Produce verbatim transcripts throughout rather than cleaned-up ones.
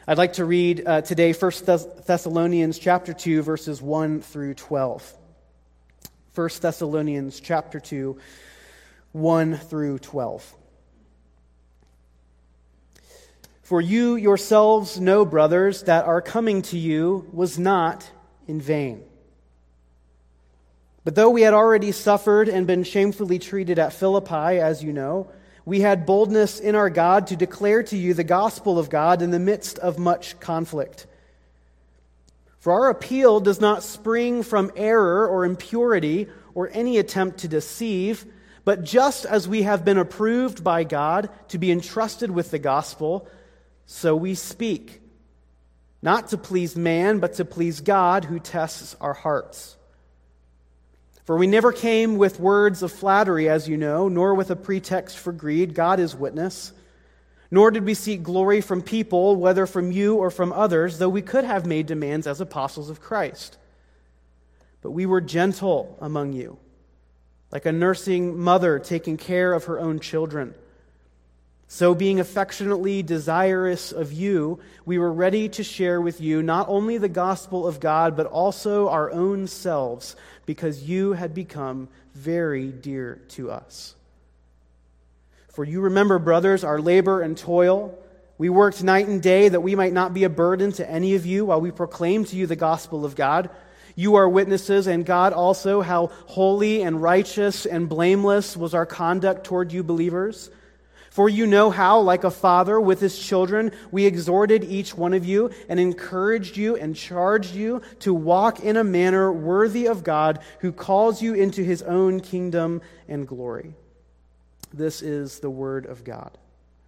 I'd like to read uh, today First Thessalonians chapter two, verses one through twelve. First Thessalonians chapter two, one through twelve. For you yourselves know, brothers, that our coming to you was not in vain. But though we had already suffered and been shamefully treated at Philippi, as you know, we had boldness in our God to declare to you the gospel of God in the midst of much conflict. For our appeal does not spring from error or impurity or any attempt to deceive, but just as we have been approved by God to be entrusted with the gospel, so we speak, not to please man, but to please God who tests our hearts. For we never came with words of flattery, as you know, nor with a pretext for greed, God is witness. Nor did we seek glory from people, whether from you or from others, though we could have made demands as apostles of Christ. But we were gentle among you, like a nursing mother taking care of her own children. So being affectionately desirous of you, we were ready to share with you not only the gospel of God, but also our own selves, because you had become very dear to us. For you remember, brothers, our labor and toil. We worked night and day that we might not be a burden to any of you while we proclaim to you the gospel of God. You are witnesses, and God also, how holy and righteous and blameless was our conduct toward you believers. For you know how, like a father with his children, we exhorted each one of you and encouraged you and charged you to walk in a manner worthy of God, who calls you into his own kingdom and glory. This is the word of God.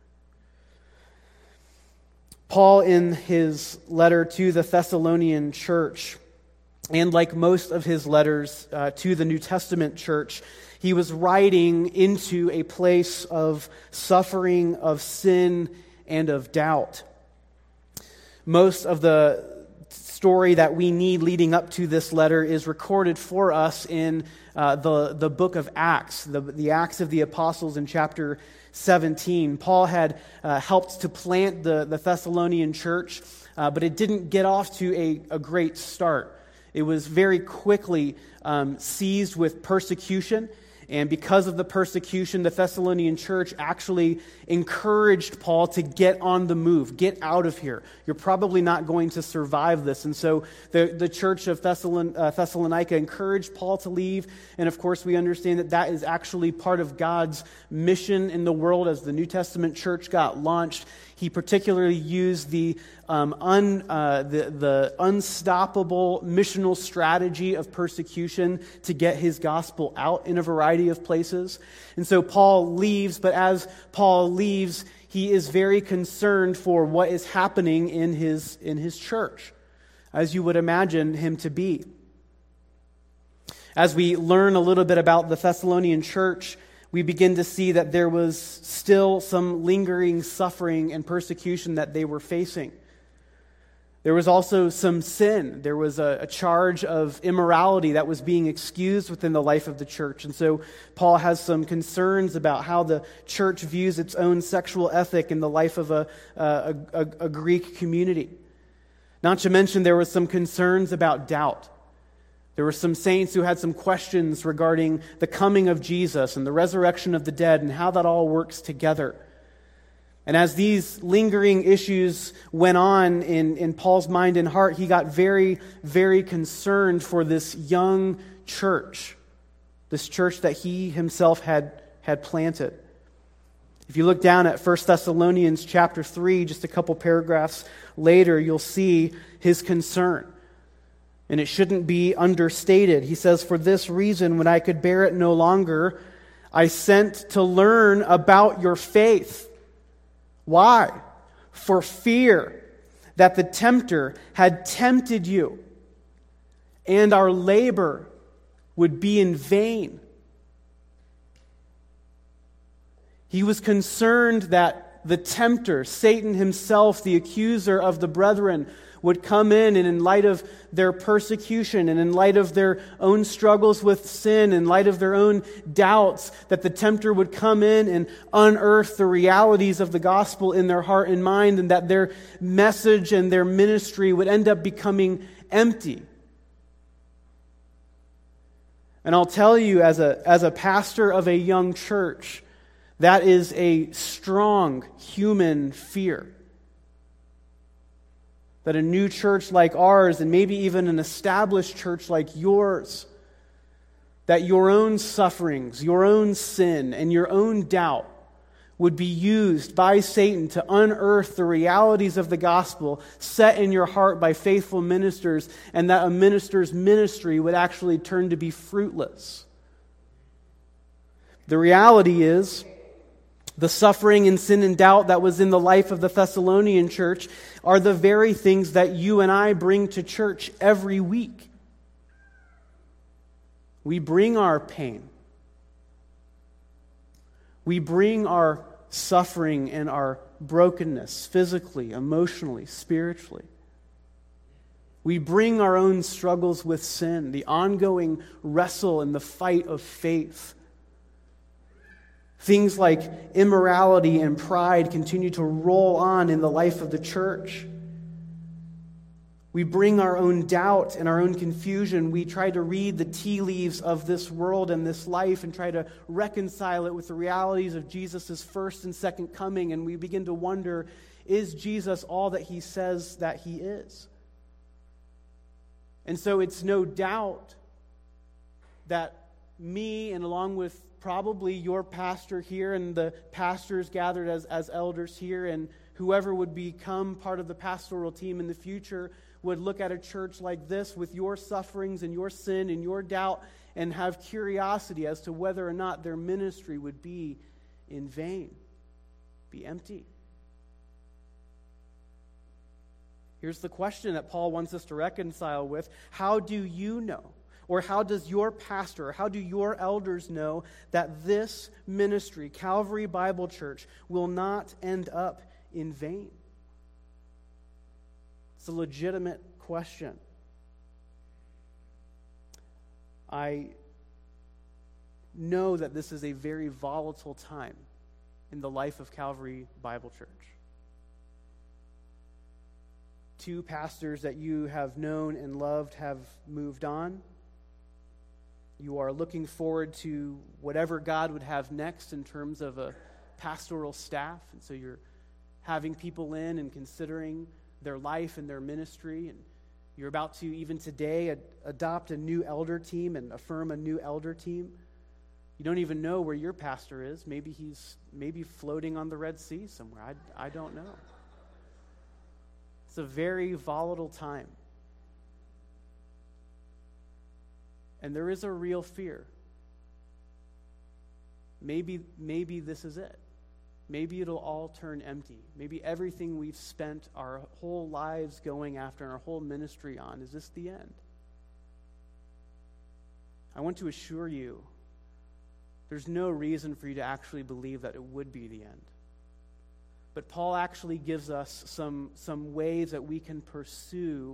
Paul, in his letter to the Thessalonian church, and like most of his letters uh, to the New Testament church, he was writing into a place of suffering, of sin, and of doubt. Most of the story that we need leading up to this letter is recorded for us in uh, the, the book of Acts, the, the Acts of the Apostles in chapter seventeen. Paul had uh, helped to plant the, the Thessalonian church, uh, but it didn't get off to a, a great start. It was very quickly um, seized with persecution. And because of the persecution, the Thessalonian church actually encouraged Paul to get on the move, get out of here. You're probably not going to survive this. And so the, the church of Thessalon, uh, Thessalonica encouraged Paul to leave. And of course, we understand that that is actually part of God's mission in the world as the New Testament church got launched. He particularly used the um, un, uh, the, the unstoppable missional strategy of persecution to get his gospel out in a variety of places. And so Paul leaves, but as Paul leaves, he is very concerned for what is happening in his, in his church, as you would imagine him to be. As we learn a little bit about the Thessalonian church, we begin to see that there was still some lingering suffering and persecution that they were facing. There was also some sin. There was a, a charge of immorality that was being excused within the life of the church. And so Paul has some concerns about how the church views its own sexual ethic in the life of a, a, a, a Greek community. Not to mention there was some concerns about doubt. There were some saints who had some questions regarding the coming of Jesus and the resurrection of the dead and how that all works together. And as these lingering issues went on in, in Paul's mind and heart, he got very, very concerned for this young church, this church that he himself had, had planted. If you look down at First Thessalonians chapter three, just a couple paragraphs later, you'll see his concern. And it shouldn't be understated. He says, "For this reason, when I could bear it no longer, I sent to learn about your faith." Why? For fear that the tempter had tempted you, and our labor would be in vain. He was concerned that the tempter, Satan himself, the accuser of the brethren, would come in and in light of their persecution and in light of their own struggles with sin, in light of their own doubts, that the tempter would come in and unearth the realities of the gospel in their heart and mind, and that their message and their ministry would end up becoming empty. And I'll tell you, as a, as a pastor of a young church, that is a strong human fear. That a new church like ours, and maybe even an established church like yours, that your own sufferings, your own sin, and your own doubt would be used by Satan to unearth the realities of the gospel set in your heart by faithful ministers, and that a minister's ministry would actually turn to be fruitless. The reality is, the suffering and sin and doubt that was in the life of the Thessalonian church are the very things that you and I bring to church every week. We bring our pain. We bring our suffering and our brokenness physically, emotionally, spiritually. We bring our own struggles with sin, the ongoing wrestle and the fight of faith. Things like immorality and pride continue to roll on in the life of the church. We bring our own doubt and our own confusion. We try to read the tea leaves of this world and this life and try to reconcile it with the realities of Jesus' first and second coming, and we begin to wonder, is Jesus all that he says that he is? And so it's no doubt that me, and along with probably your pastor here and the pastors gathered as, as elders here, and whoever would become part of the pastoral team in the future, would look at a church like this with your sufferings and your sin and your doubt and have curiosity as to whether or not their ministry would be in vain, be empty. Here's the question that Paul wants us to reconcile with. How do you know? Or how does your pastor, or how do your elders know that this ministry, Calvary Bible Church, will not end up in vain? It's a legitimate question. I know that this is a very volatile time in the life of Calvary Bible Church. Two pastors that you have known and loved have moved on. You are looking forward to whatever God would have next in terms of a pastoral staff. And so you're having people in and considering their life and their ministry. And you're about to, even today, ad- adopt a new elder team and affirm a new elder team. You don't even know where your pastor is. Maybe he's maybe floating on the Red Sea somewhere. I, I don't know. It's a very volatile time. And there is a real fear. Maybe, maybe this is it. Maybe it'll all turn empty. Maybe everything we've spent our whole lives going after and our whole ministry on, is this the end? I want to assure you, there's no reason for you to actually believe that it would be the end. But Paul actually gives us some, some ways that we can pursue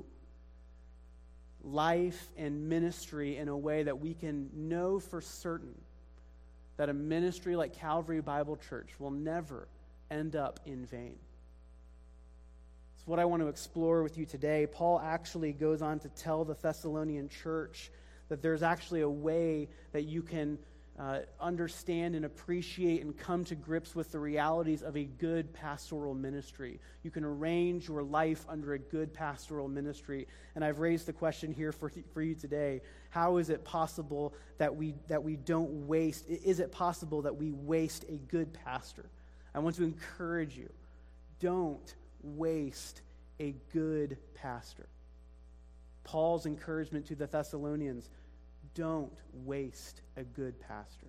life and ministry in a way that we can know for certain that a ministry like Calvary Bible Church will never end up in vain. It's what I want to explore with you today. Paul actually goes on to tell the Thessalonian church that there's actually a way that you can uh, understand and appreciate and come to grips with the realities of a good pastoral ministry. You can arrange your life under a good pastoral ministry. And I've raised the question here for, for you today. How is it possible that we that we don't waste? Is it possible that we waste a good pastor? I want to encourage you. Don't waste a good pastor. Paul's encouragement to the Thessalonians: don't waste a good pastor.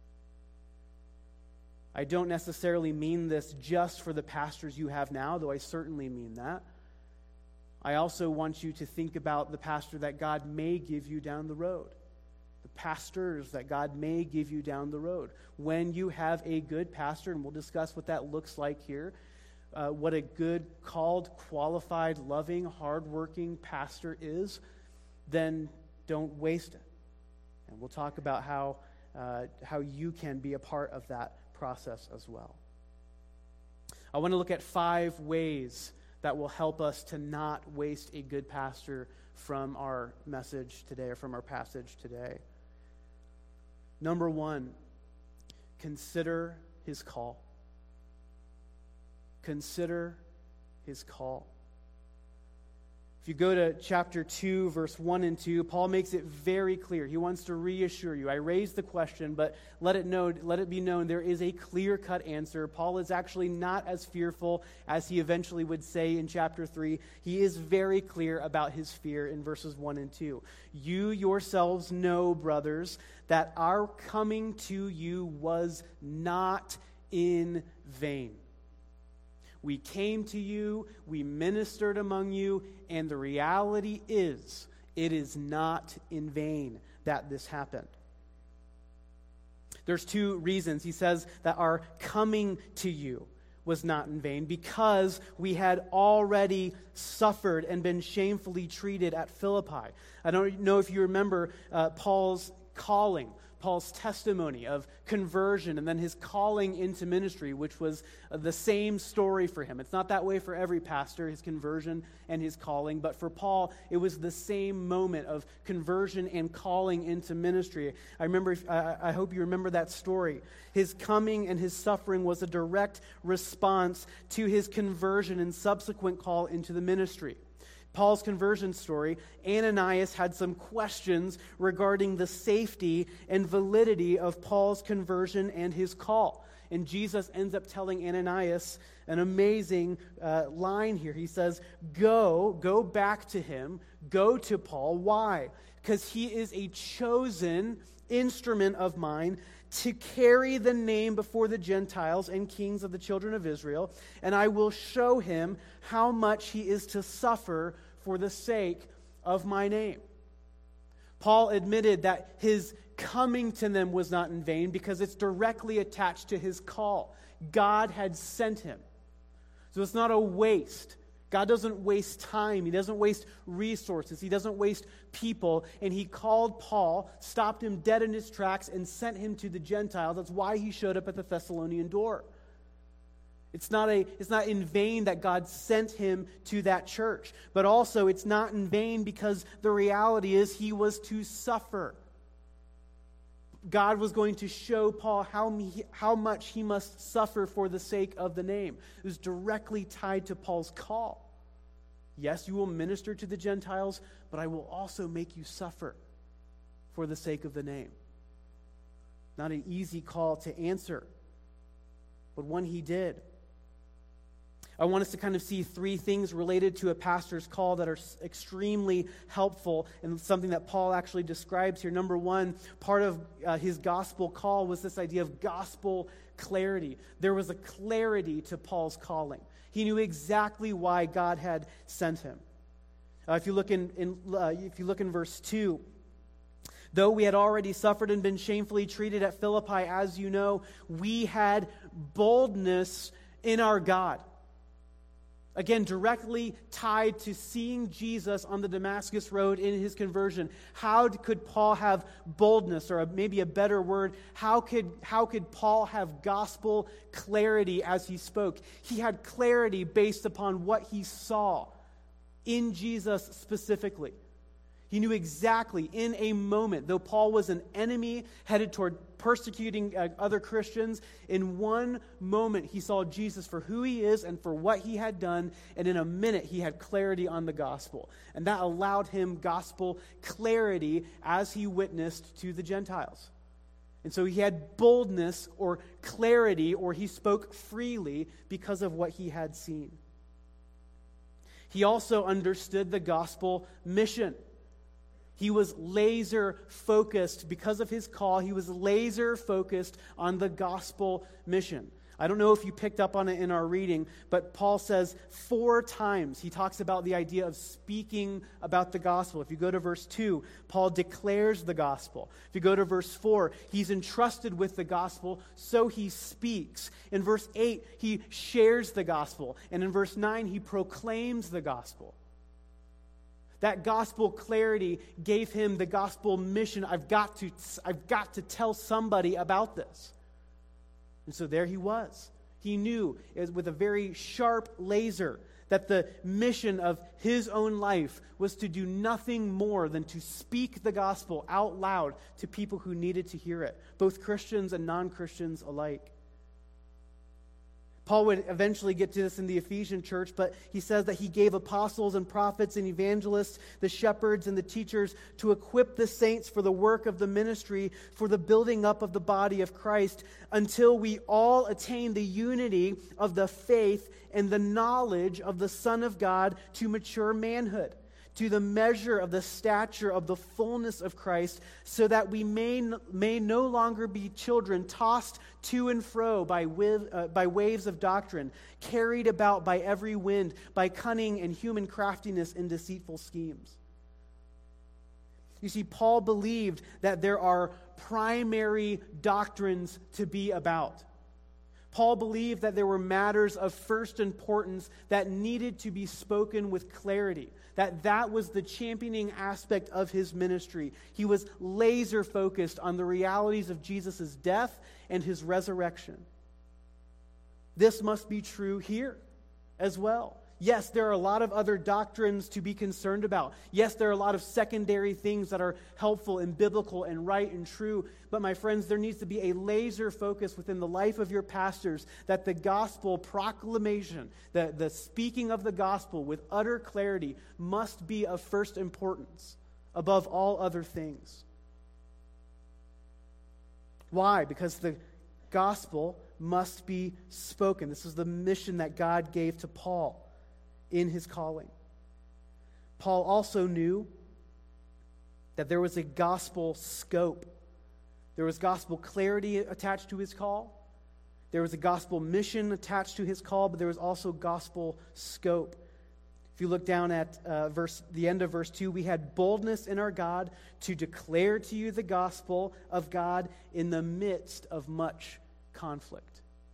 I don't necessarily mean this just for the pastors you have now, though I certainly mean that. I also want you to think about the pastor that God may give you down the road. the pastors that God may give you down the road. When you have a good pastor, and we'll discuss what that looks like here, uh, what a good, called, qualified, loving, hardworking pastor is, then don't waste it. And we'll talk about how uh, how you can be a part of that process as well. I want to look at five ways that will help us to not waste a good pastor from our message today, or from our passage today. Number one, consider his call. Consider his call. If you go to chapter two, verse one and two, Paul makes it very clear. He wants to reassure you. I raised the question, but let it know, let it be known there is a clear-cut answer. Paul is actually not as fearful as he eventually would say in chapter three. He is very clear about his fear in verses one and two. You yourselves know, brothers, that our coming to you was not in vain. We came to you, we ministered among you, and the reality is, it is not in vain that this happened. There's two reasons. He says that our coming to you was not in vain, because we had already suffered and been shamefully treated at Philippi. I don't know if you remember uh, Paul's calling, Paul's testimony of conversion, and then his calling into ministry, which was the same story for him. It's not that way for every pastor, his conversion and his calling, but for Paul, it was the same moment of conversion and calling into ministry. I remember, I, I hope you remember that story. His coming and his suffering was a direct response to his conversion and subsequent call into the ministry. Paul's conversion story, Ananias had some questions regarding the safety and validity of Paul's conversion and his call. And Jesus ends up telling Ananias an amazing uh, line here. He says, go, go back to him, go to Paul. Why? Because he is a chosen instrument of mine to carry the name before the Gentiles and kings of the children of Israel, and I will show him how much he is to suffer for the sake of my name. Paul admitted that his coming to them was not in vain because it's directly attached to his call. God had sent him. So it's not a waste. God doesn't waste time. He doesn't waste resources. He doesn't waste people. And he called Paul, stopped him dead in his tracks, and sent him to the Gentiles. That's why he showed up at the Thessalonian door. It's not a, it's not in vain that God sent him to that church. But also, it's not in vain because the reality is he was to suffer. God was going to show Paul how, he, how much he must suffer for the sake of the name. It was directly tied to Paul's call. Yes, you will minister to the Gentiles, but I will also make you suffer for the sake of the name. Not an easy call to answer, but one he did. I want us to kind of see three things related to a pastor's call that are extremely helpful and something that Paul actually describes here. Number one, part of uh, his gospel call was this idea of gospel clarity. There was a clarity to Paul's calling. He knew exactly why God had sent him. Uh, if you look in, in uh, if you look in verse two, though we had already suffered and been shamefully treated at Philippi, as you know, we had boldness in our God. Again, directly tied to seeing Jesus on the Damascus Road in his conversion. How could Paul have boldness, or maybe a better word, how could, how could Paul have gospel clarity as he spoke? He had clarity based upon what he saw in Jesus specifically. He knew exactly in a moment, though Paul was an enemy headed toward persecuting uh, other Christians, in one moment he saw Jesus for who he is and for what he had done, and in a minute he had clarity on the gospel. And that allowed him gospel clarity as he witnessed to the Gentiles. And so he had boldness or clarity, or he spoke freely because of what he had seen. He also understood the gospel mission. He was laser focused because of his call. He was laser focused on the gospel mission. I don't know if you picked up on it in our reading, but Paul says four times he talks about the idea of speaking about the gospel. If you go to verse two, Paul declares the gospel. If you go to verse four, he's entrusted with the gospel, so he speaks. In verse eight, he shares the gospel. And in verse nine, he proclaims the gospel. That gospel clarity gave him the gospel mission. I've got to, I've got to tell somebody about this. And so there he was. He knew with a very sharp laser that the mission of his own life was to do nothing more than to speak the gospel out loud to people who needed to hear it, both Christians and non-Christians alike. Paul would eventually get to this in the Ephesian church, but he says that he gave apostles and prophets and evangelists, the shepherds and the teachers, to equip the saints for the work of the ministry, for the building up of the body of Christ, until we all attain the unity of the faith and the knowledge of the Son of God, to mature manhood, to the measure of the stature of the fullness of Christ, so that we may, may no longer be children tossed to and fro by, with, uh, by waves of doctrine, carried about by every wind, by cunning and human craftiness and deceitful schemes. You see, Paul believed that there are primary doctrines to be about. Paul believed that there were matters of first importance that needed to be spoken with clarity, that that was the championing aspect of his ministry. He was laser focused on the realities of Jesus' death and his resurrection. This must be true here as well. Yes, there are a lot of other doctrines to be concerned about. Yes, there are a lot of secondary things that are helpful and biblical and right and true. But my friends, there needs to be a laser focus within the life of your pastors that the gospel proclamation, the, the speaking of the gospel with utter clarity must be of first importance above all other things. Why? Because the gospel must be spoken. This is the mission that God gave to Paul in his calling. Paul also knew that there was a gospel scope. There was gospel clarity attached to his call. There was a gospel mission attached to his call, but there was also gospel scope. If you look down at uh, verse, the end of verse two, we had boldness in our God to declare to you the gospel of God in the midst of much conflict.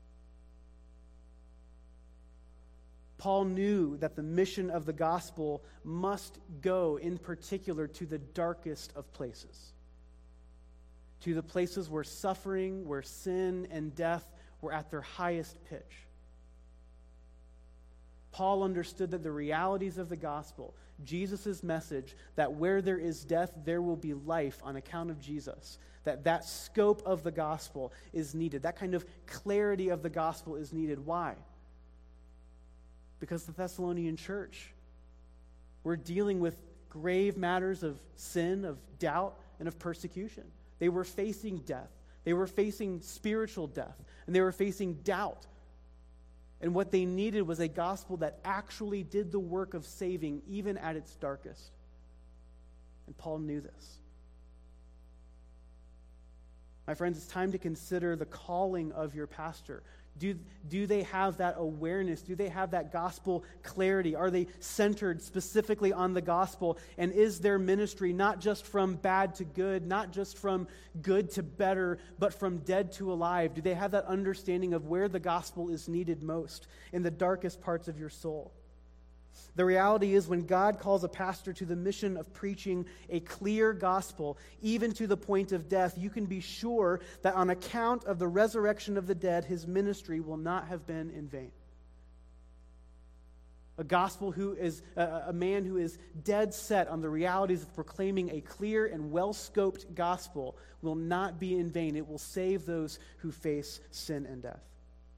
Paul knew that the mission of the gospel must go in particular to the darkest of places, to the places where suffering, where sin and death were at their highest pitch. Paul understood that the realities of the gospel, Jesus' message, that where there is death, there will be life on account of Jesus, that that scope of the gospel is needed. That kind of clarity of the gospel is needed. Why? Because the Thessalonian church were dealing with grave matters of sin, of doubt, and of persecution. They were facing death. They were facing spiritual death. And they were facing doubt. And what they needed was a gospel that actually did the work of saving, even at its darkest. And Paul knew this. My friends, it's time to consider the calling of your pastor. Do, do they have that awareness? Do they have that gospel clarity? Are they centered specifically on the gospel? And is their ministry not just from bad to good, not just from good to better, but from dead to alive? Do they have that understanding of where the gospel is needed most, in the darkest parts of your soul? The reality is, when God calls a pastor to the mission of preaching a clear gospel, even to the point of death, you can be sure that on account of the resurrection of the dead, his ministry will not have been in vain. A gospel who is a, a man who is dead set on the realities of proclaiming a clear and well-scoped gospel will not be in vain. It will save those who face sin and death.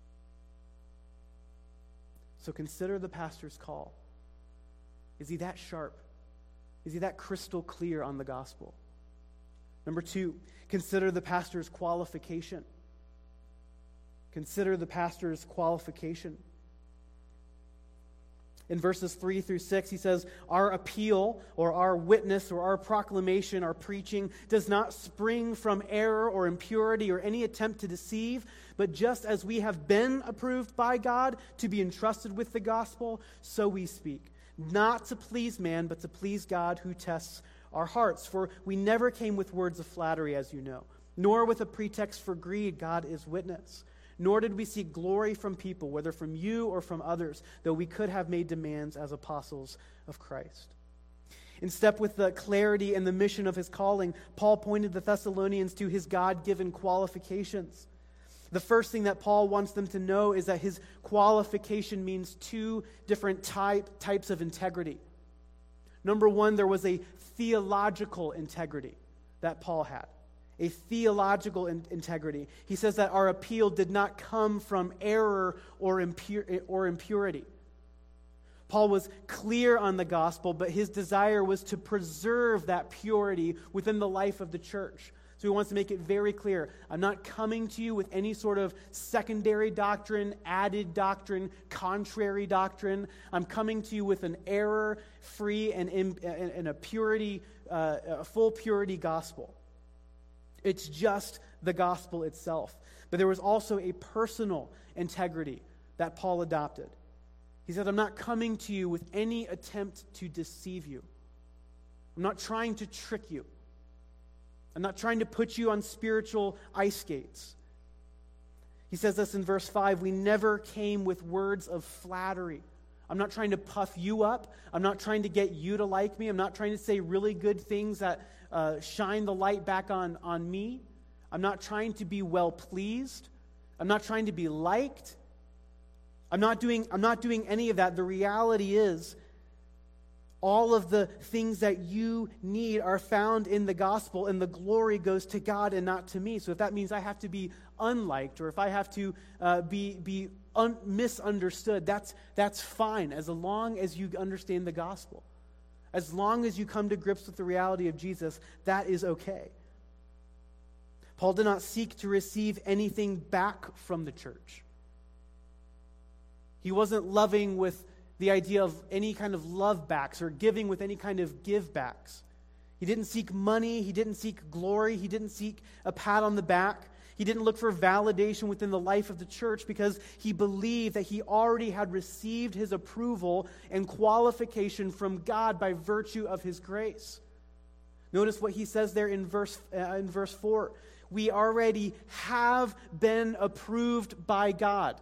So consider the pastor's call. Is he that sharp? Is he that crystal clear on the gospel? Number two, consider the pastor's qualification. Consider the pastor's qualification. In verses three through six, he says, our appeal or our witness or our proclamation, our preaching, does not spring from error or impurity or any attempt to deceive, but just as we have been approved by God to be entrusted with the gospel, so we speak, not to please man, but to please God who tests our hearts. For we never came with words of flattery, as you know, nor with a pretext for greed, God is witness. Nor did we seek glory from people, whether from you or from others, though we could have made demands as apostles of Christ. In step with the clarity and the mission of his calling, Paul pointed the Thessalonians to his God-given qualifications. The first thing that Paul wants them to know is that his qualification means two different type, types of integrity. Number one, there was a theological integrity that Paul had. A theological in- integrity. He says that our appeal did not come from error or, impur- or impurity. Paul was clear on the gospel, but his desire was to preserve that purity within the life of the church. So he wants to make it very clear. I'm not coming to you with any sort of secondary doctrine, added doctrine, contrary doctrine. I'm coming to you with an error-free and, in, and a purity, uh, a full purity gospel. It's just the gospel itself. But there was also a personal integrity that Paul adopted. He said, I'm not coming to you with any attempt to deceive you. I'm not trying to trick you. I'm not trying to put you on spiritual ice skates. He says this in verse five, we never came with words of flattery. I'm not trying to puff you up. I'm not trying to get you to like me. I'm not trying to say really good things that uh, shine the light back on, on me. I'm not trying to be well-pleased. I'm not trying to be liked. I'm not doing, I'm not doing any of that. The reality is, all of the things that you need are found in the gospel, and the glory goes to God and not to me. So if that means I have to be unliked, or if I have to uh, be be un- misunderstood, that's that's fine, as long as you understand the gospel. As long as you come to grips with the reality of Jesus, that is okay. Paul did not seek to receive anything back from the church. He wasn't loving with the idea of any kind of love backs or giving with any kind of give backs. He didn't seek money. He didn't seek glory. He didn't seek a pat on the back. He didn't look for validation within the life of the church because he believed that he already had received his approval and qualification from God by virtue of his grace. Notice what he says there in verse, uh, in verse four. We already have been approved by God.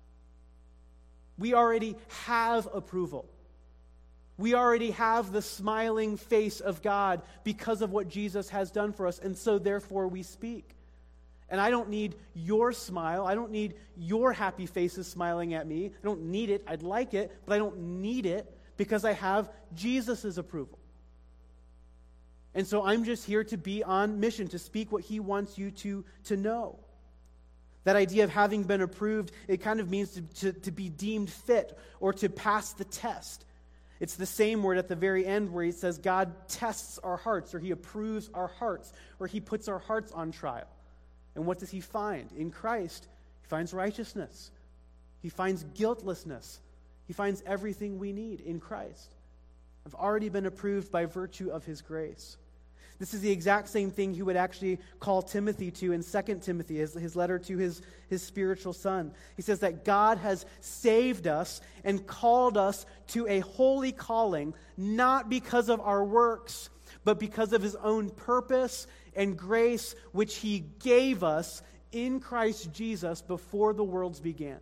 We already have approval. We already have the smiling face of God because of what Jesus has done for us, and so therefore we speak. And I don't need your smile. I don't need your happy faces smiling at me. I don't need it. I'd like it, but I don't need it because I have Jesus' approval. And so I'm just here to be on mission, to speak what he wants you to, to know. That idea of having been approved, it kind of means to, to, to be deemed fit or to pass the test. It's the same word at the very end where he says God tests our hearts, or he approves our hearts, or he puts our hearts on trial. And what does he find? In Christ, he finds righteousness. He finds guiltlessness. He finds everything we need in Christ. I've already been approved by virtue of his grace. This is the exact same thing he would actually call Timothy to in Second Timothy, his, his letter to his, his spiritual son. He says that God has saved us and called us to a holy calling, not because of our works, but because of his own purpose and grace, which he gave us in Christ Jesus before the worlds began.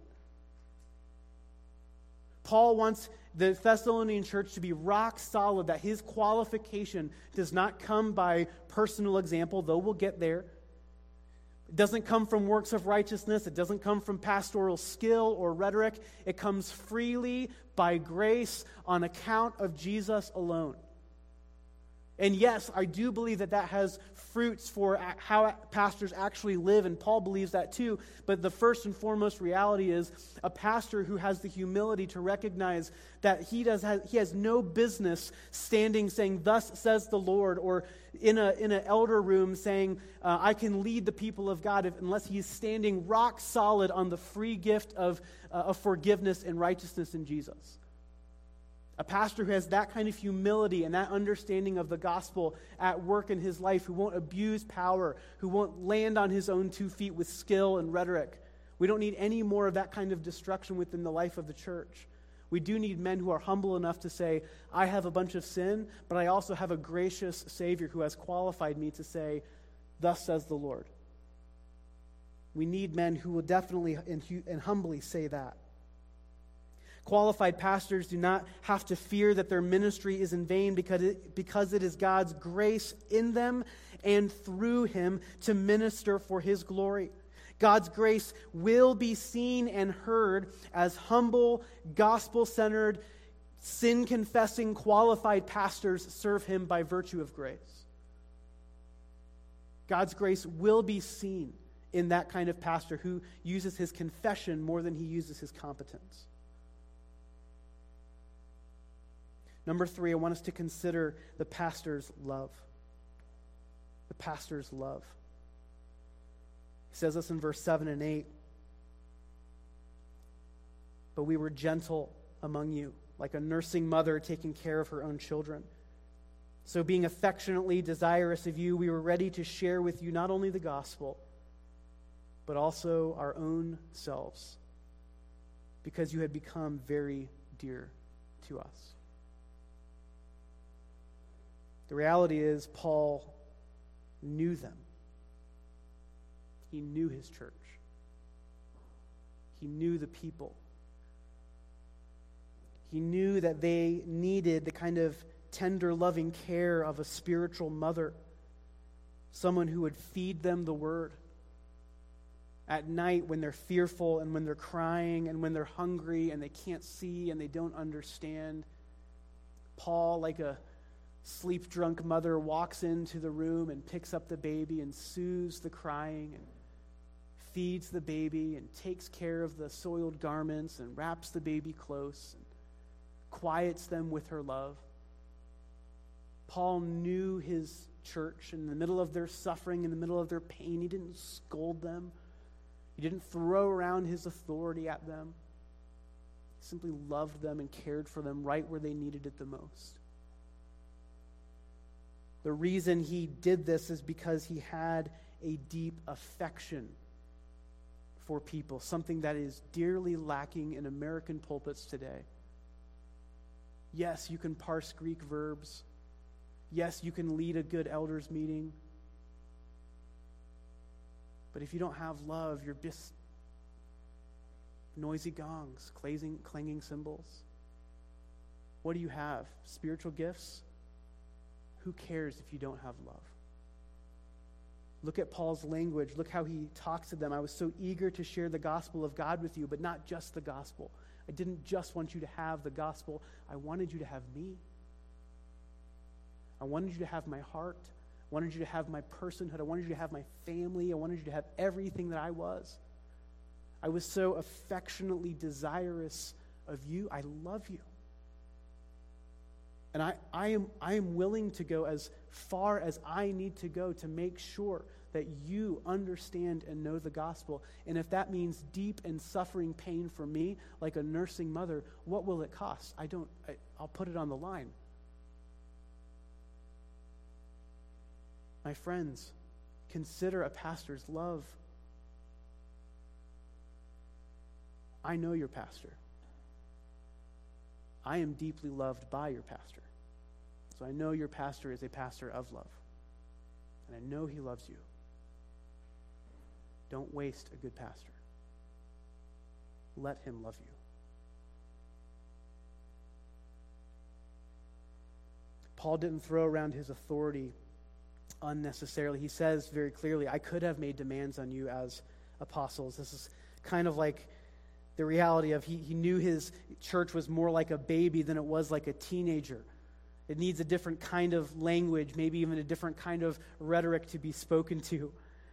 Paul wants the Thessalonian church to be rock solid that his qualification does not come by personal example, though we'll get there. It doesn't come from works of righteousness. It doesn't come from pastoral skill or rhetoric. It comes freely by grace on account of Jesus alone. And yes, I do believe that that has fruits for how pastors actually live, and Paul believes that too. But the first and foremost reality is a pastor who has the humility to recognize that he does has, he has no business standing saying, "Thus says the Lord," or in a in an elder room saying, uh, "I can lead the people of God," if, unless he is standing rock solid on the free gift of uh, of forgiveness and righteousness in Jesus. A pastor who has that kind of humility and that understanding of the gospel at work in his life, who won't abuse power, who won't land on his own two feet with skill and rhetoric. We don't need any more of that kind of destruction within the life of the church. We do need men who are humble enough to say, I have a bunch of sin, but I also have a gracious Savior who has qualified me to say, thus says the Lord. We need men who will definitely and, and humbly say that. Qualified pastors do not have to fear that their ministry is in vain because it, because it is God's grace in them and through him to minister for his glory. God's grace will be seen and heard as humble, gospel-centered, sin-confessing, qualified pastors serve him by virtue of grace. God's grace will be seen in that kind of pastor who uses his confession more than he uses his competence. Number three, I want us to consider the pastor's love. The pastor's love. He says this in verse seven and eight. But we were gentle among you, like a nursing mother taking care of her own children. So being affectionately desirous of you, we were ready to share with you not only the gospel, but also our own selves, because you had become very dear to us. The reality is, Paul knew them. He knew his church. He knew the people. He knew that they needed the kind of tender, loving care of a spiritual mother, someone who would feed them the word. At night when they're fearful and when they're crying and when they're hungry and they can't see and they don't understand, Paul, like a sleep-drunk mother, walks into the room and picks up the baby and soothes the crying and feeds the baby and takes care of the soiled garments and wraps the baby close and quiets them with her love. Paul knew his church in the middle of their suffering, in the middle of their pain. He didn't scold them. He didn't throw around his authority at them. He simply loved them and cared for them right where they needed it the most. The reason he did this is because he had a deep affection for people, something that is dearly lacking in American pulpits today. Yes, you can parse Greek verbs. Yes, you can lead a good elders meeting. But if you don't have love, you're just noisy gongs, clanging, clanging cymbals. What do you have? Spiritual gifts? Who cares if you don't have love? Look at Paul's language. Look how he talks to them. I was so eager to share the gospel of God with you, but not just the gospel. I didn't just want you to have the gospel. I wanted you to have me. I wanted you to have my heart. I wanted you to have my personhood. I wanted you to have my family. I wanted you to have everything that I was. I was so affectionately desirous of you. I love you. And I, I am I am willing to go as far as I need to go to make sure that you understand and know the gospel. And if that means deep and suffering pain for me, like a nursing mother, what will it cost? I don't, I, I'll put it on the line. My friends, consider a pastor's love. I know your pastor. I am deeply loved by your pastor. So I know your pastor is a pastor of love. And I know he loves you. Don't waste a good pastor. Let him love you. Paul didn't throw around his authority unnecessarily. He says very clearly, I could have made demands on you as apostles. This is kind of like the reality of he, he knew his church was more like a baby than it was like a teenager. It needs a different kind of language, maybe even a different kind of rhetoric to be spoken to.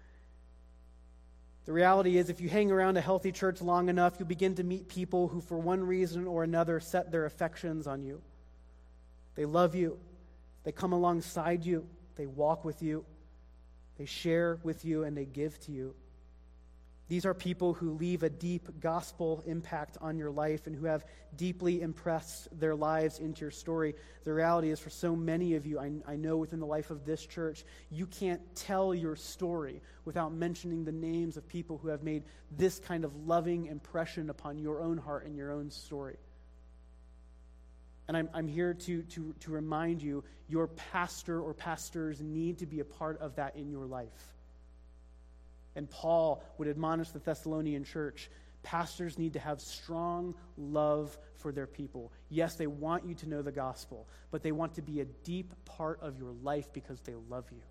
The reality is, if you hang around a healthy church long enough, you'll begin to meet people who, for one reason or another, set their affections on you. They love you. They come alongside you. They walk with you. They share with you, and they give to you. These are people who leave a deep gospel impact on your life and who have deeply impressed their lives into your story. The reality is, for so many of you, I, I know within the life of this church, you can't tell your story without mentioning the names of people who have made this kind of loving impression upon your own heart and your own story. And I'm, I'm here to, to, to remind you, your pastor or pastors need to be a part of that in your life. And Paul would admonish the Thessalonian church, pastors need to have strong love for their people. Yes, they want you to know the gospel, but they want to be a deep part of your life because they love you.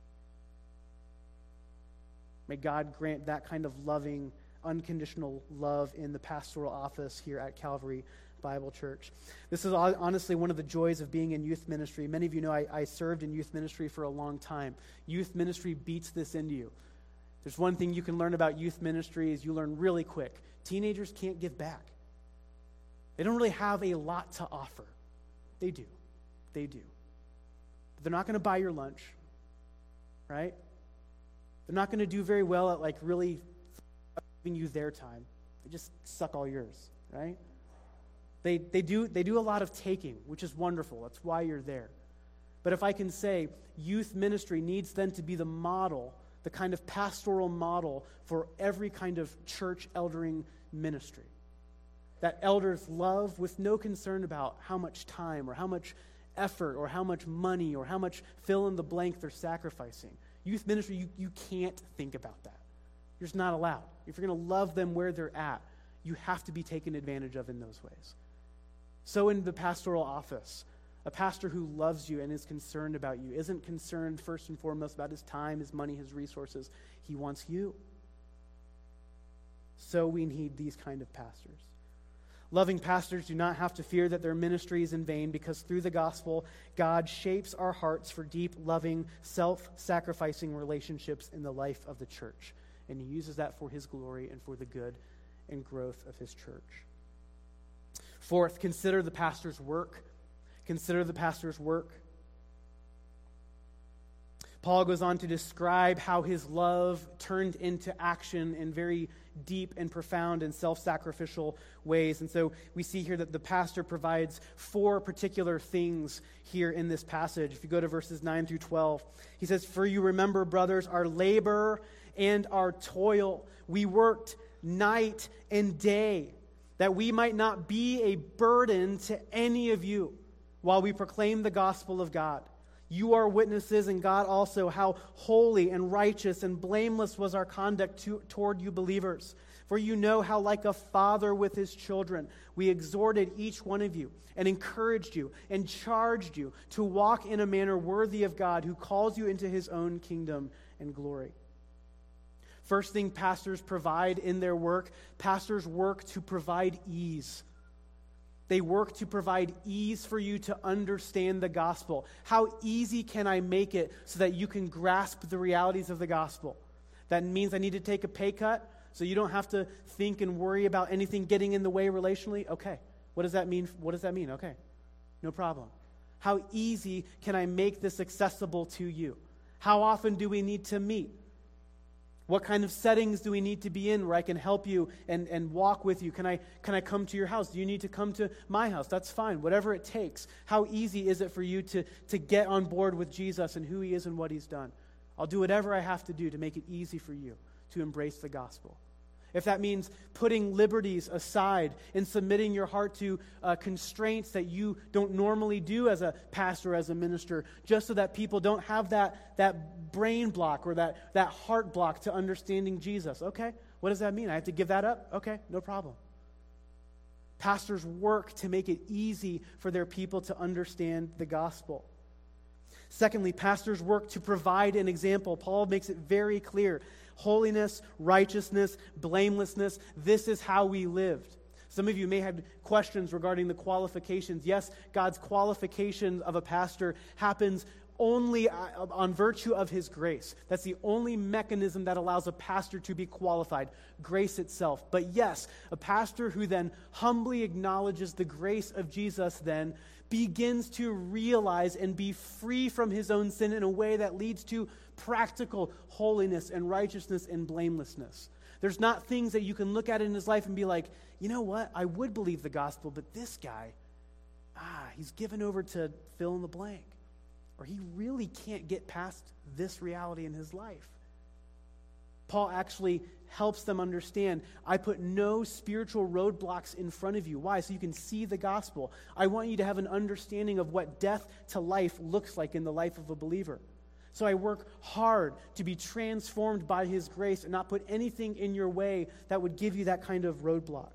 May God grant that kind of loving, unconditional love in the pastoral office here at Calvary Bible Church. This is honestly one of the joys of being in youth ministry. Many of you know I, I served in youth ministry for a long time. Youth ministry beats this into you. There's one thing you can learn about youth ministry is you learn really quick. Teenagers can't give back. They don't really have a lot to offer. They do. They do. But they're not going to buy your lunch, right? They're not going to do very well at like really giving you their time. They just suck all yours, right? They they do they do a lot of taking, which is wonderful. That's why you're there. But if I can say, youth ministry needs then to be the model, the kind of pastoral model for every kind of church eldering ministry. That elders love with no concern about how much time or how much effort or how much money or how much fill in the blank they're sacrificing. Youth ministry, you, you can't think about that. You're just not allowed. If you're going to love them where they're at, you have to be taken advantage of in those ways. So in the pastoral office, a pastor who loves you and is concerned about you isn't concerned first and foremost about his time, his money, his resources. He wants you. So we need these kind of pastors. Loving pastors do not have to fear that their ministry is in vain, because through the gospel, God shapes our hearts for deep, loving, self-sacrificing relationships in the life of the church. And he uses that for his glory and for the good and growth of his church. Fourth, consider the pastor's work. Consider the pastor's work. Paul goes on to describe how his love turned into action in very deep and profound and self-sacrificial ways. And so we see here that the pastor provides four particular things here in this passage. If you go to verses nine through twelve, he says, "For you remember, brothers, our labor and our toil. We worked night and day, that we might not be a burden to any of you, while we proclaim the gospel of God. You are witnesses, and God also, how holy and righteous and blameless was our conduct to, toward you believers. For you know how, like a father with his children, we exhorted each one of you and encouraged you and charged you to walk in a manner worthy of God, who calls you into his own kingdom and glory." First thing pastors provide in their work, pastors work to provide ease. They work to provide ease for you to understand the gospel. How easy can I make it so that you can grasp the realities of the gospel? That means I need to take a pay cut so you don't have to think and worry about anything getting in the way relationally? Okay. What does that mean? What does that mean? Okay. No problem. How easy can I make this accessible to you? How often do we need to meet? What kind of settings do we need to be in where I can help you and, and walk with you? Can I can I come to your house? Do you need to come to my house? That's fine. Whatever it takes. How easy is it for you to, to get on board with Jesus and who he is and what he's done? I'll do whatever I have to do to make it easy for you to embrace the gospel. If that means putting liberties aside and submitting your heart to uh, constraints that you don't normally do as a pastor, as a minister, just so that people don't have that, that brain block or that, that heart block to understanding Jesus. Okay, what does that mean? I have to give that up? Okay, no problem. Pastors work to make it easy for their people to understand the gospel. Secondly, pastors work to provide an example. Paul makes it very clear. Holiness, righteousness, blamelessness, this is how we lived. Some of you may have questions regarding the qualifications. Yes, God's qualification of a pastor happens only on virtue of his grace. That's the only mechanism that allows a pastor to be qualified, grace itself. But yes, a pastor who then humbly acknowledges the grace of Jesus then begins to realize and be free from his own sin in a way that leads to practical holiness and righteousness and blamelessness. There's not things that you can look at in his life and be like, you know what, I would believe the gospel, but this guy, ah, he's given over to fill in the blank. Or he really can't get past this reality in his life. Paul actually helps them understand, I put no spiritual roadblocks in front of you. Why? So you can see the gospel. I want you to have an understanding of what death to life looks like in the life of a believer. So I work hard to be transformed by his grace and not put anything in your way that would give you that kind of roadblock.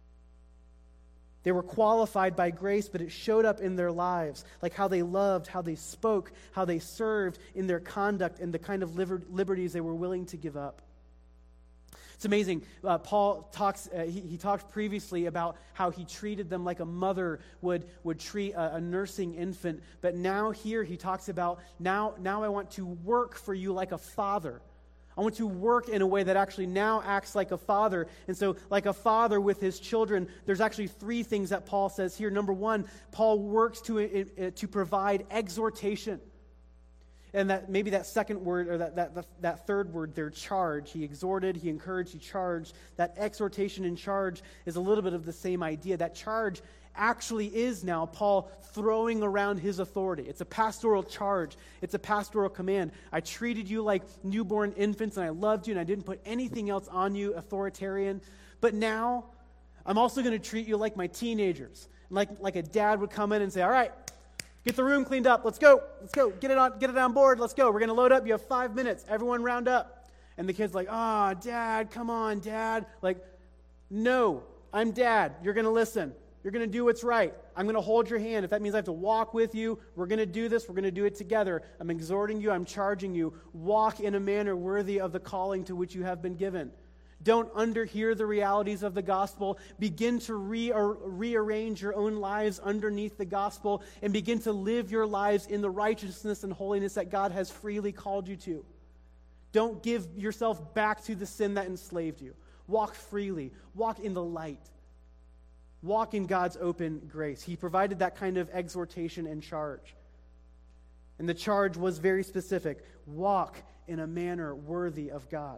They were qualified by grace, but it showed up in their lives, like how they loved, how they spoke, how they served, in their conduct, and the kind of liber- liberties they were willing to give up. It's amazing. Uh, Paul talks. Uh, he, he talked previously about how he treated them like a mother would would treat a, a nursing infant. But now here he talks about now. Now I want to work for you like a father. I want to work in a way that actually now acts like a father. And so, like a father with his children, there's actually three things that Paul says here. Number one, Paul works to uh, to provide exhortation. And that maybe that second word, or that, that, that third word there, charge. He exhorted, he encouraged, he charged. That exhortation and charge is a little bit of the same idea. That charge actually is now Paul throwing around his authority. It's a pastoral charge. It's a pastoral command. I treated you like newborn infants, and I loved you, and I didn't put anything else on you, authoritarian. But now, I'm also going to treat you like my teenagers. Like, like a dad would come in and say, all right, get the room cleaned up. Let's go. Let's go. Get it on, get it on board. Let's go. We're going to load up. You have five minutes. Everyone round up. And the kid's like, ah, oh, Dad, come on, Dad. Like, no, I'm Dad. You're going to listen. You're going to do what's right. I'm going to hold your hand. If that means I have to walk with you, we're going to do this. We're going to do it together. I'm exhorting you. I'm charging you. Walk in a manner worthy of the calling to which you have been given. Don't underhear the realities of the gospel. Begin to re- rearrange your own lives underneath the gospel and begin to live your lives in the righteousness and holiness that God has freely called you to. Don't give yourself back to the sin that enslaved you. Walk freely. Walk in the light. Walk in God's open grace. He provided that kind of exhortation and charge. And the charge was very specific. Walk in a manner worthy of God.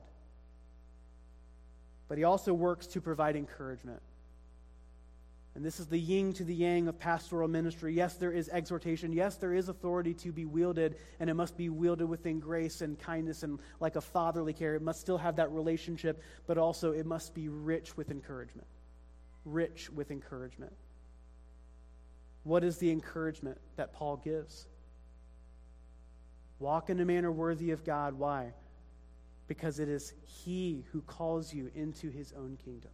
But he also works to provide encouragement. And this is the yin to the yang of pastoral ministry. Yes, there is exhortation. Yes, there is authority to be wielded, and it must be wielded within grace and kindness and like a fatherly care. It must still have that relationship, but also it must be rich with encouragement. Rich with encouragement. What is the encouragement that Paul gives? Walk in a manner worthy of God. Why? Because it is he who calls you into his own kingdom.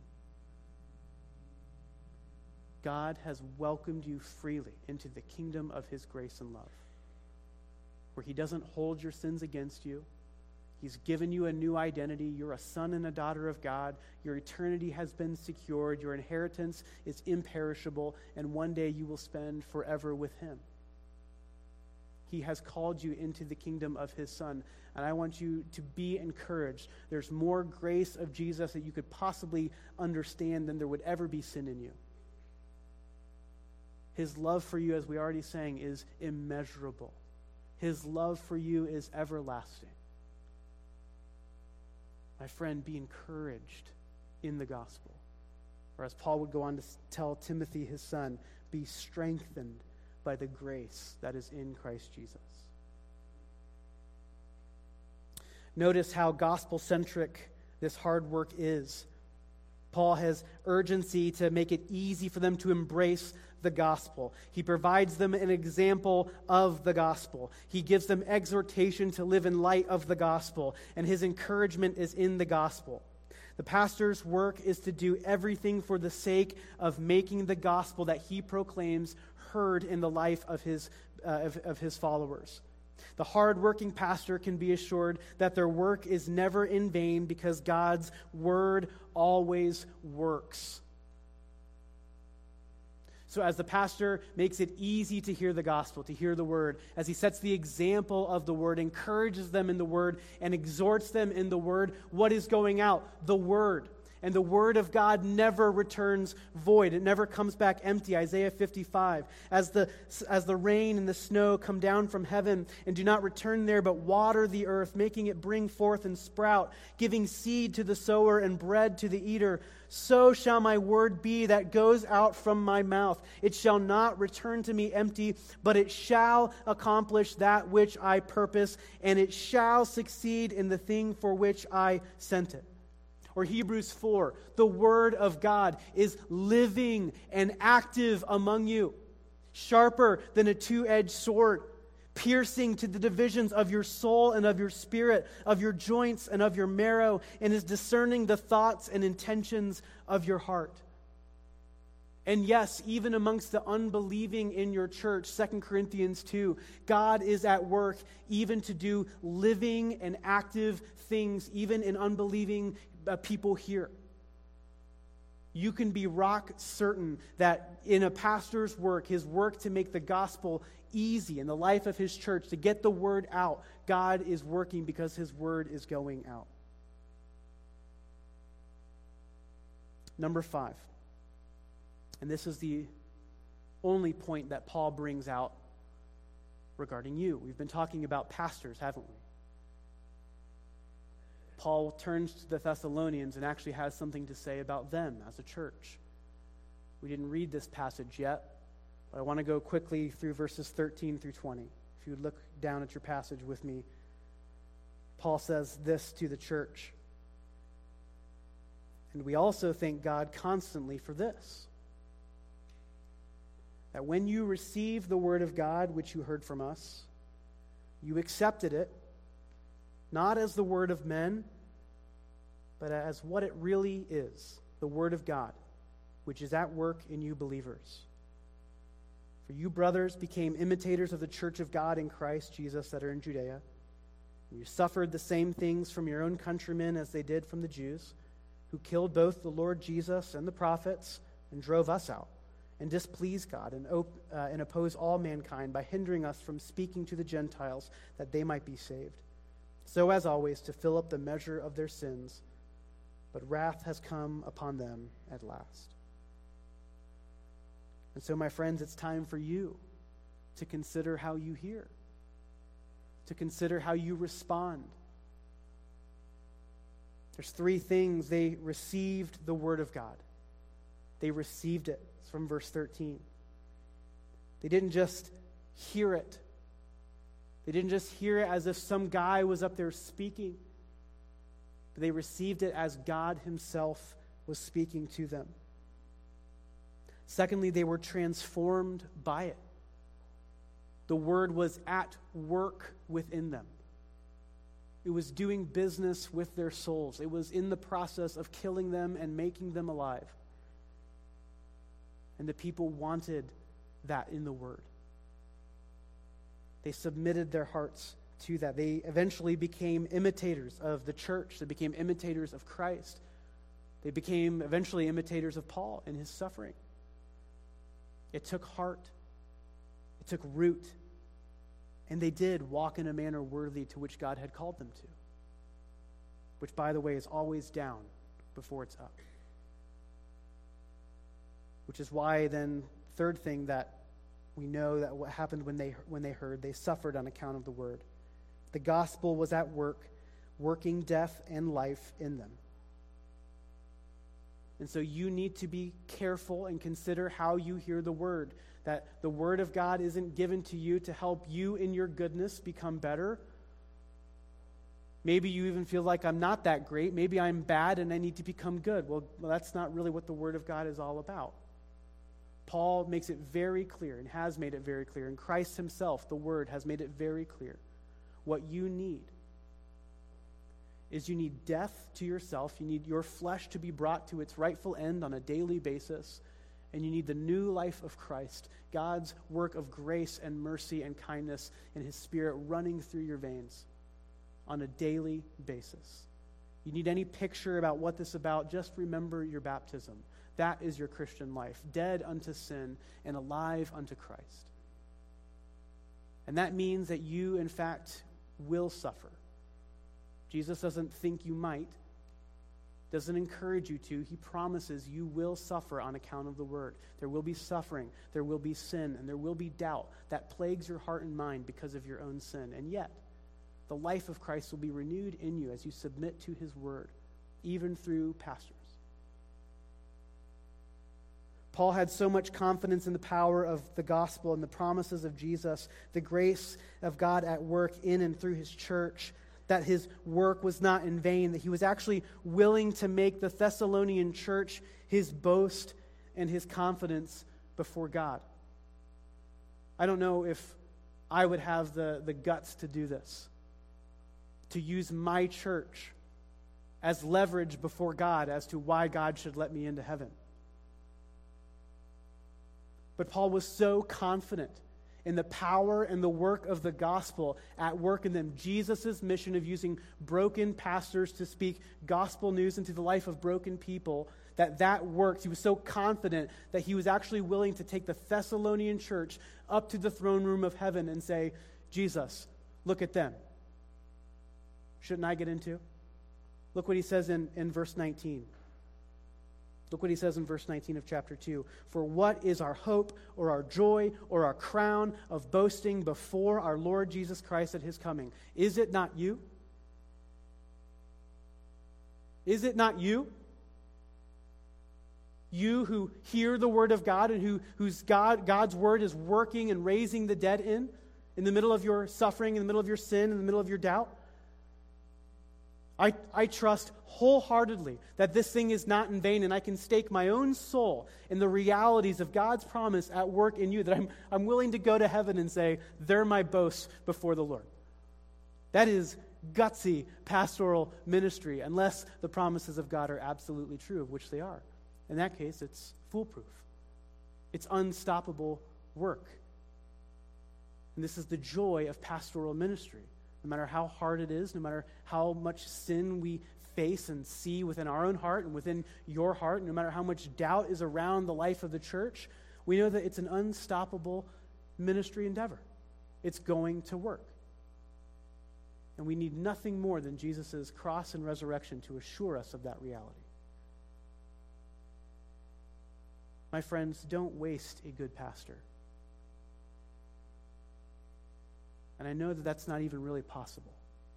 God has welcomed you freely into the kingdom of his grace and love, where he doesn't hold your sins against you. He's given you a new identity. You're a son and a daughter of God. Your eternity has been secured. Your inheritance is imperishable, and one day you will spend forever with him. He has called you into the kingdom of his Son. And I want you to be encouraged. There's more grace of Jesus that you could possibly understand than there would ever be sin in you. His love for you, as we already sang, is immeasurable. His love for you is everlasting. My friend, be encouraged in the gospel. Or as Paul would go on to tell Timothy, his son, be strengthened by the grace that is in Christ Jesus. Notice how gospel-centric this hard work is. Paul has urgency to make it easy for them to embrace the gospel. He provides them an example of the gospel. He gives them exhortation to live in light of the gospel, and his encouragement is in the gospel. The pastor's work is to do everything for the sake of making the gospel that he proclaims heard in the life of his, uh, of, of his followers. The hard-working pastor can be assured that their work is never in vain because God's word always works. So as the pastor makes it easy to hear the gospel, to hear the word, as he sets the example of the word, encourages them in the word, and exhorts them in the word, what is going out? The word. And the word of God never returns void. It never comes back empty. Isaiah fifty-five. As the, as the rain and the snow come down from heaven and do not return there, but water the earth, making it bring forth and sprout, giving seed to the sower and bread to the eater, so shall my word be that goes out from my mouth. It shall not return to me empty, but it shall accomplish that which I purpose, and it shall succeed in the thing for which I sent it. Or Hebrews four, the word of God is living and active among you, sharper than a two-edged sword, piercing to the divisions of your soul and of your spirit, of your joints and of your marrow, and is discerning the thoughts and intentions of your heart. And yes, even amongst the unbelieving in your church, Second Corinthians two, God is at work even to do living and active things, even in unbelieving uh, people here. You can be rock certain that in a pastor's work, his work to make the gospel easy in the life of his church, to get the word out, God is working because his word is going out. Number five, and this is the only point that Paul brings out regarding you. We've been talking about pastors, haven't we? Paul turns to the Thessalonians and actually has something to say about them as a church. We didn't read this passage yet, but I want to go quickly through verses thirteen through twenty. If you would look down at your passage with me, Paul says this to the church. And we also thank God constantly for this, that when you received the word of God, which you heard from us, you accepted it, not as the word of men, but as what it really is, the word of God, which is at work in you believers. For you, brothers, became imitators of the church of God in Christ Jesus that are in Judea. And you suffered the same things from your own countrymen as they did from the Jews, who killed both the Lord Jesus and the prophets and drove us out, and displease God and, op- uh, and oppose all mankind by hindering us from speaking to the Gentiles that they might be saved. So as always, to fill up the measure of their sins, but wrath has come upon them at last. And so, my friends, it's time for you to consider how you hear, to consider how you respond. There's three things. They received the word of God. They received it. It's from verse thirteen. They didn't just hear it. They didn't just hear it as if some guy was up there speaking, but they received it as God himself was speaking to them. Secondly, they were transformed by it. The word was at work within them. It was doing business with their souls. It was in the process of killing them and making them alive. And the people wanted that in the word. They submitted their hearts to that. They eventually became imitators of the church. They became imitators of Christ. They became eventually imitators of Paul in his suffering. It took heart. It took root. And they did walk in a manner worthy to which God had called them to. Which, by the way, is always down before it's up. Which is why then, third thing that we know that what happened when they when they heard, they suffered on account of the word. The gospel was at work, working death and life in them. And so you need to be careful and consider how you hear the word. That the word of God isn't given to you to help you in your goodness become better. Maybe you even feel like I'm not that great. Maybe I'm bad and I need to become good. Well, well that's not really what the word of God is all about. Paul makes it very clear and has made it very clear. And Christ himself, the word, has made it very clear. What you need is you need death to yourself. You need your flesh to be brought to its rightful end on a daily basis. And you need the new life of Christ, God's work of grace and mercy and kindness and his Spirit running through your veins on a daily basis. You need any picture about what this is about, just remember your baptism. That is your Christian life, dead unto sin and alive unto Christ. And that means that you, in fact, will suffer. Jesus doesn't think you might. doesn't encourage you to. He promises you will suffer on account of the word. There will be suffering, there will be sin, and there will be doubt that plagues your heart and mind because of your own sin. And yet, the life of Christ will be renewed in you as you submit to his word, even through pastors. Paul had so much confidence in the power of the gospel and the promises of Jesus, the grace of God at work in and through his church, that his work was not in vain, that he was actually willing to make the Thessalonian church his boast and his confidence before God. I don't know if I would have the, the guts to do this, to use my church as leverage before God as to why God should let me into heaven. But Paul was so confident in the power and the work of the gospel at work in them. Jesus' mission of using broken pastors to speak gospel news into the life of broken people, that that worked. He was so confident that he was actually willing to take the Thessalonian church up to the throne room of heaven and say, Jesus, look at them. Shouldn't I get into? Look what he says in, in verse nineteen. Look what he says in verse nineteen of chapter two. For what is our hope or our joy or our crown of boasting before our Lord Jesus Christ at his coming? Is it not you? Is it not you? You who hear the word of God and who whose God God's word is working and raising the dead in, in the middle of your suffering, in the middle of your sin, in the middle of your doubt. I, I trust wholeheartedly that this thing is not in vain, and I can stake my own soul in the realities of God's promise at work in you, that I'm, I'm willing to go to heaven and say, they're my boasts before the Lord. That is gutsy pastoral ministry, unless the promises of God are absolutely true, of which they are. In that case, it's foolproof. It's unstoppable work. And this is the joy of pastoral ministry. No matter how hard it is, no matter how much sin we face and see within our own heart and within your heart, no matter how much doubt is around the life of the church, we know that it's an unstoppable ministry endeavor. It's going to work. And we need nothing more than Jesus' cross and resurrection to assure us of that reality. My friends, don't waste a good pastor. And I know that that's not even really possible.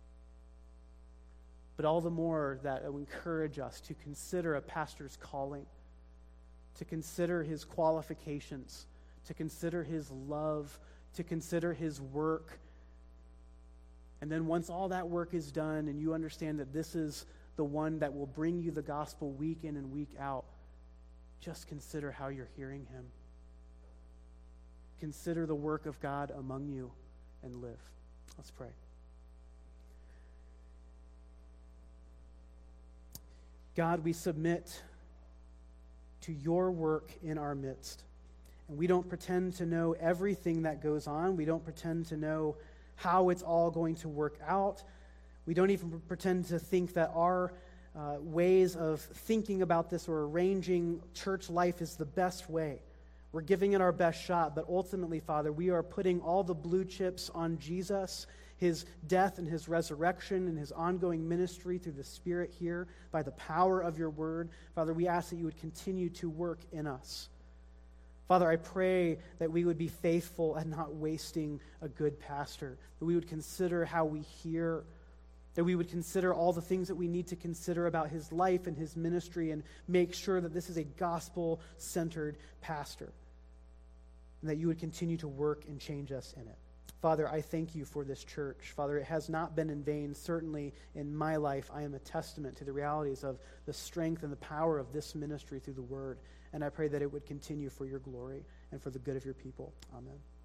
But all the more that it will encourage us to consider a pastor's calling, to consider his qualifications, to consider his love, to consider his work. And then once all that work is done and you understand that this is the one that will bring you the gospel week in and week out, just consider how you're hearing him. Consider the work of God among you and live. Let's pray. God, we submit to your work in our midst. And we don't pretend to know everything that goes on. We don't pretend to know how it's all going to work out. We don't even pretend to think that our uh, ways of thinking about this or arranging church life is the best way. We're giving it our best shot, but ultimately, Father, we are putting all the blue chips on Jesus, his death and his resurrection and his ongoing ministry through the Spirit here by the power of your word. Father, we ask that you would continue to work in us. Father, I pray that we would be faithful and not wasting a good pastor, that we would consider how we hear, that we would consider all the things that we need to consider about his life and his ministry and make sure that this is a gospel-centered pastor, and that you would continue to work and change us in it. Father, I thank you for this church. Father, it has not been in vain. Certainly in my life, I am a testament to the realities of the strength and the power of this ministry through the word. And I pray that it would continue for your glory and for the good of your people. Amen.